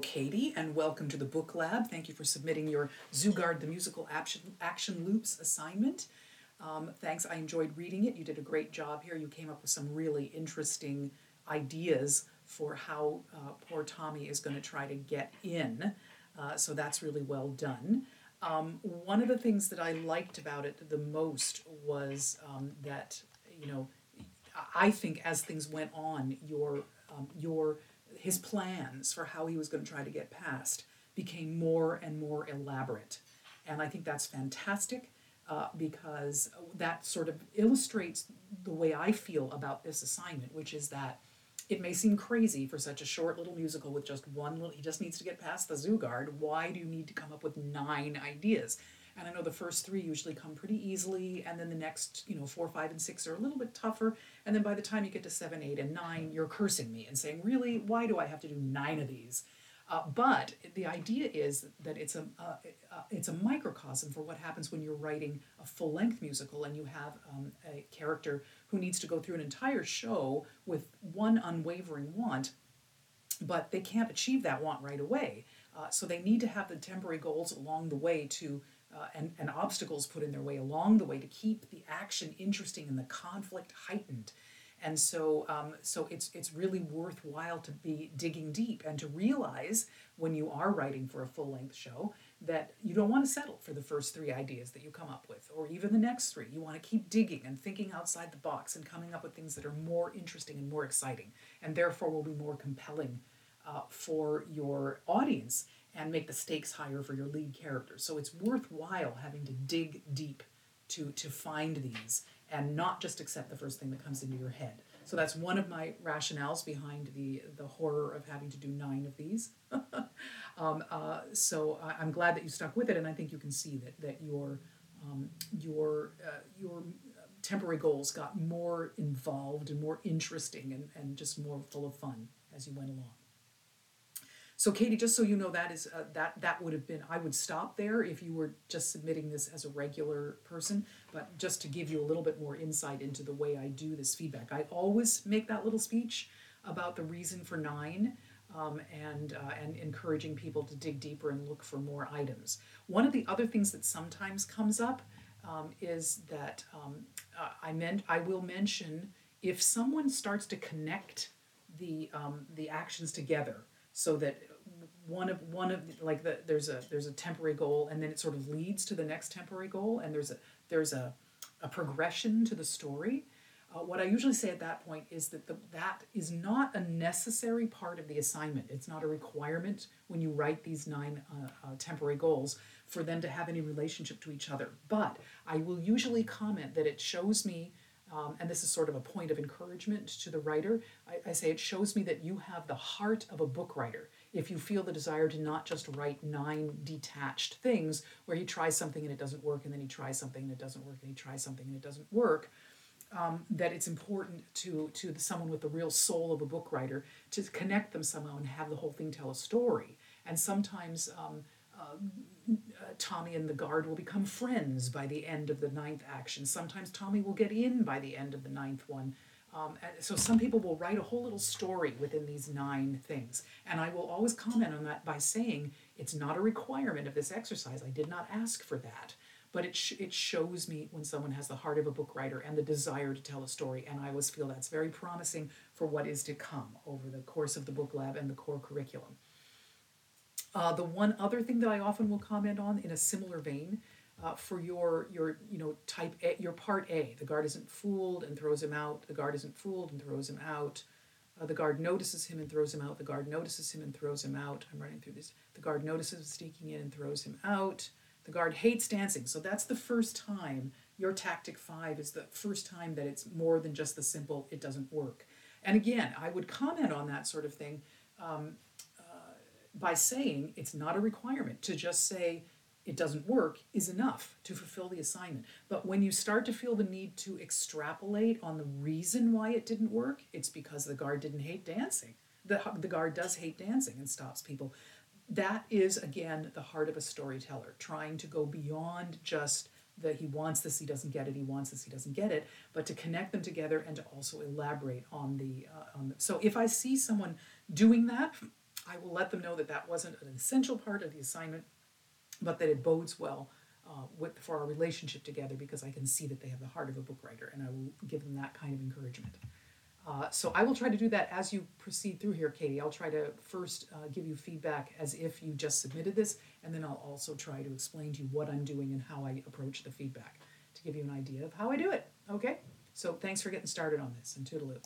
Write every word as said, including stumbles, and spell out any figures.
Katie, and welcome to the Book Lab. Thank you for submitting your Zugard the Musical Action, Action Loops assignment. Um, thanks, I enjoyed reading it. You did a great job here. You came up with some really interesting ideas for how uh, poor Tommy is going to try to get in. Uh, so that's really well done. Um, one of the things that I liked about it the most was um, that, you know, I think as things went on, your um, your his plans for how he was going to try to get past became more and more elaborate, and I think that's fantastic uh, because that sort of illustrates the way I feel about this assignment, which is that it may seem crazy for such a short little musical with just one little. He just needs to get past the Zugard. Why do you need to come up with nine ideas? And I know the first three usually come pretty easily, and then the next, you know, four, five, and six are a little bit tougher. And then by the time you get to seven, eight, and nine, you're cursing me and saying, really, why do I have to do nine of these? Uh, but the idea is that it's a uh, uh, it's a microcosm for what happens when you're writing a full-length musical and you have um, a character who needs to go through an entire show with one unwavering want, but they can't achieve that want right away. Uh, so they need to have the temporary goals along the way to Uh, and, and obstacles put in their way along the way to keep the action interesting and the conflict heightened. And so um, so it's it's really worthwhile to be digging deep and to realize when you are writing for a full-length show that you don't want to settle for the first three ideas that you come up with, or even the next three. You want to keep digging and thinking outside the box and coming up with things that are more interesting and more exciting, and therefore will be more compelling uh, for your audience and make the stakes higher for your lead character. So it's worthwhile having to dig deep to, to find these and not just accept the first thing that comes into your head. So that's one of my rationales behind the, the horror of having to do nine of these. um, uh, so I, I'm glad that you stuck with it, and I think you can see that, that your, um, your, uh, your temporary goals got more involved and more interesting and, and just more full of fun as you went along. So Katie, just so you know, that is uh, that that would have been, I would stop there if you were just submitting this as a regular person, but just to give you a little bit more insight into the way I do this feedback. I always make that little speech about the reason for nine um, and uh, and encouraging people to dig deeper and look for more items. One of the other things that sometimes comes up um, is that um, uh, I meant I will mention if someone starts to connect the um, the actions together, so that one of one of like the there's a there's a temporary goal, and then it sort of leads to the next temporary goal, and there's a there's a, a progression to the story. Uh, what I usually say at that point is that the, that is not a necessary part of the assignment. It's not a requirement when you write these nine uh, uh, temporary goals for them to have any relationship to each other. But I will usually comment that it shows me, Um, and this is sort of a point of encouragement to the writer. I, I say it shows me that you have the heart of a book writer if you feel the desire to not just write nine detached things where he tries something and it doesn't work, and then he tries something and it doesn't work, and he tries something and it doesn't work. Um, that it's important to to the, someone with the real soul of a book writer to connect them somehow and have the whole thing tell a story. And sometimes um, uh, uh, Tommy and the guard will become friends by the end of the ninth action. Sometimes Tommy will get in by the end of the ninth one. Um, and so some people will write a whole little story within these nine things. And I will always comment on that by saying it's not a requirement of this exercise. I did not ask for that. But it, sh- it shows me when someone has the heart of a book writer and the desire to tell a story. And I always feel that's very promising for what is to come over the course of the book lab and the core curriculum. Uh, the one other thing that I often will comment on in a similar vein, uh, for your your you know type A, your part A, the guard isn't fooled and throws him out. The guard isn't fooled and throws him out. Uh, the guard notices him and throws him out. The guard notices him and throws him out. I'm running through this. The guard notices him sneaking in and throws him out. The guard hates dancing. So that's the first time. Your tactic five is the first time that it's more than just the simple, it doesn't work. And again, I would comment on that sort of thing um, uh, by saying it's not a requirement. To just say it doesn't work is enough to fulfill the assignment. But when you start to feel the need to extrapolate on the reason why it didn't work, it's because the guard didn't hate dancing. The, the guard does hate dancing and stops people. That is, again, the heart of a storyteller, trying to go beyond just that he wants this, he doesn't get it, he wants this, he doesn't get it, but to connect them together and to also elaborate on the, uh, on the so if I see someone doing that, I will let them know that that wasn't an essential part of the assignment, but that it bodes well uh, with, for our relationship together, because I can see that they have the heart of a book writer, and I will give them that kind of encouragement. Uh, so I will try to do that as you proceed through here, Katie. I'll try to first uh, give you feedback as if you just submitted this, and then I'll also try to explain to you what I'm doing and how I approach the feedback to give you an idea of how I do it. Okay? So thanks for getting started on this, and toodaloo.